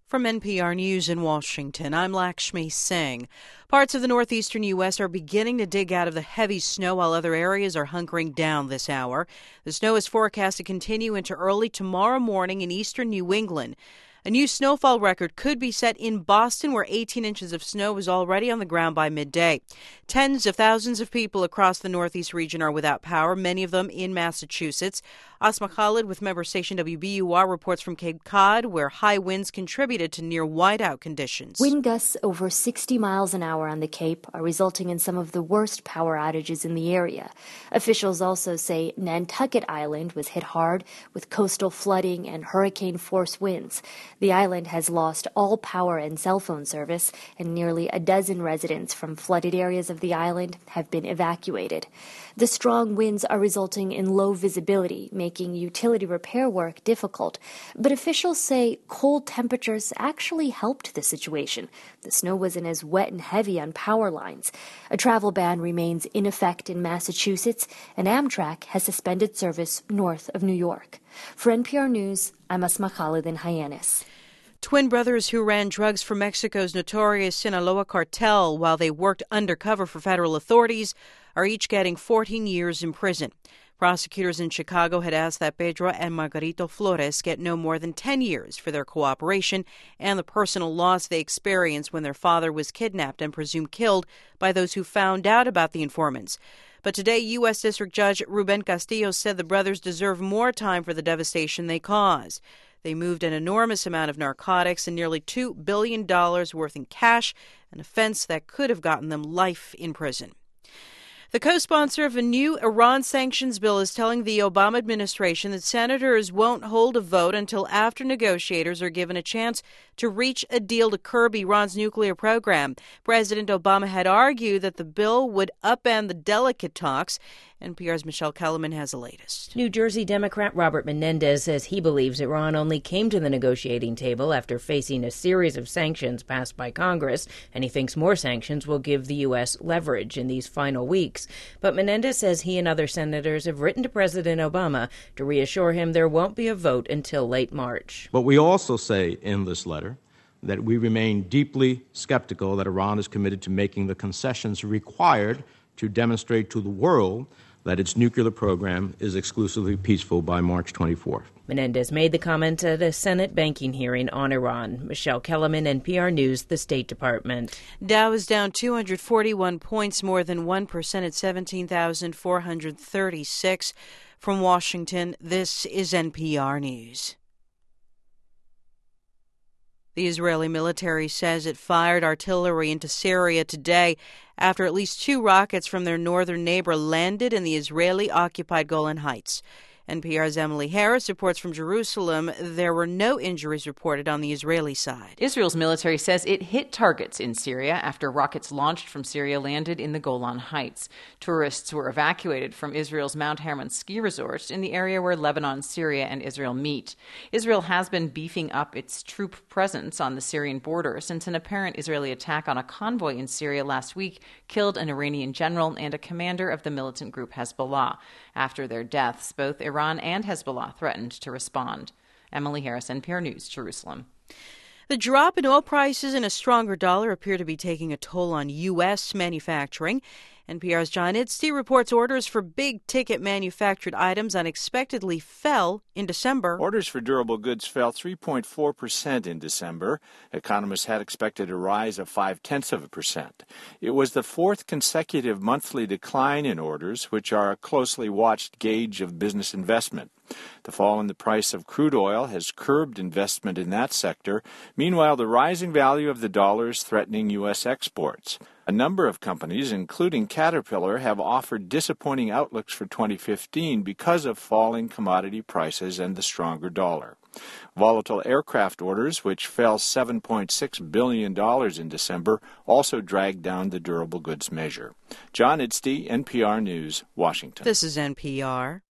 From NPR News in Washington, I'm Lakshmi Singh. Parts of the northeastern U.S. are beginning to dig out of the heavy snow while other areas are hunkering down this hour. The snow is forecast to continue into early tomorrow morning in eastern New England. A new snowfall record could be set in Boston, where 18 inches of snow was already on the ground by midday. Tens of thousands of people across the northeast region are without power, many of them in Massachusetts. Asma Khalid with member station WBUR reports from Cape Cod, where high winds contributed to near whiteout conditions. Wind gusts over 60 miles an hour on the Cape are resulting in some of the worst power outages in the area. Officials also say Nantucket Island was hit hard with coastal flooding and hurricane-force winds. The island has lost all power and cell phone service, and nearly a dozen residents from flooded areas of the island have been evacuated. The strong winds are resulting in low visibility, making utility repair work difficult. But officials say cold temperatures actually helped the situation. The snow wasn't as wet and heavy on power lines. A travel ban remains in effect in Massachusetts, and Amtrak has suspended service north of New York. For NPR News, I'm Asma Khalid in Hyannis. Twin brothers who ran drugs for Mexico's notorious Sinaloa cartel while they worked undercover for federal authorities are each getting 14 years in prison. Prosecutors in Chicago had asked that Pedro and Margarito Flores get no more than 10 years for their cooperation and the personal loss they experienced when their father was kidnapped and presumed killed by those who found out about the informants. But today, U.S. District Judge Ruben Castillo said the brothers deserve more time for the devastation they caused. They moved an enormous amount of narcotics and nearly $2 billion worth in cash, an offense that could have gotten them life in prison. The co-sponsor of a new Iran sanctions bill is telling the Obama administration that senators won't hold a vote until after negotiators are given a chance to reach a deal to curb Iran's nuclear program. President Obama had argued that the bill would upend the delicate talks. NPR's Michelle Kellerman has the latest. New Jersey Democrat Robert Menendez says he believes Iran only came to the negotiating table after facing a series of sanctions passed by Congress, and he thinks more sanctions will give the U.S. leverage in these final weeks. But Menendez says he and other senators have written to President Obama to reassure him there won't be a vote until late March. But we also say in this letter that we remain deeply skeptical that Iran is committed to making the concessions required to demonstrate to the world that its nuclear program is exclusively peaceful by March 24th. Menendez made the comment at a Senate banking hearing on Iran. Michelle Kellerman, NPR News, the State Department. Dow is down 241 points, more than 1% at 17,436. From Washington, this is NPR News. The Israeli military says it fired artillery into Syria today after at least 2 rockets from their northern neighbor landed in the Israeli-occupied Golan Heights. NPR's Emily Harris reports from Jerusalem. There were no injuries reported on the Israeli side. Israel's military says it hit targets in Syria after rockets launched from Syria landed in the Golan Heights. Tourists were evacuated from Israel's Mount Hermon ski resort in the area where Lebanon, Syria, and Israel meet. Israel has been beefing up its troop presence on the Syrian border since an apparent Israeli attack on a convoy in Syria last week killed an Iranian general and a commander of the militant group Hezbollah. After their deaths, both Iran and Hezbollah threatened to respond. Emily Harris, NPR News, Jerusalem. The drop in oil prices and a stronger dollar appear to be taking a toll on U.S. manufacturing. NPR's John Idsty reports orders for big-ticket manufactured items unexpectedly fell in December. Orders for durable goods fell 3.4% in December. Economists had expected a rise of 0.5%. It was the 4th consecutive monthly decline in orders, which are a closely watched gauge of business investment. The fall in the price of crude oil has curbed investment in that sector. Meanwhile, the rising value of the dollar is threatening U.S. exports. A number of companies, including Caterpillar, have offered disappointing outlooks for 2015 because of falling commodity prices and the stronger dollar. Volatile aircraft orders, which fell $7.6 billion in December, also dragged down the durable goods measure. John Idsty, NPR News, Washington. This is NPR.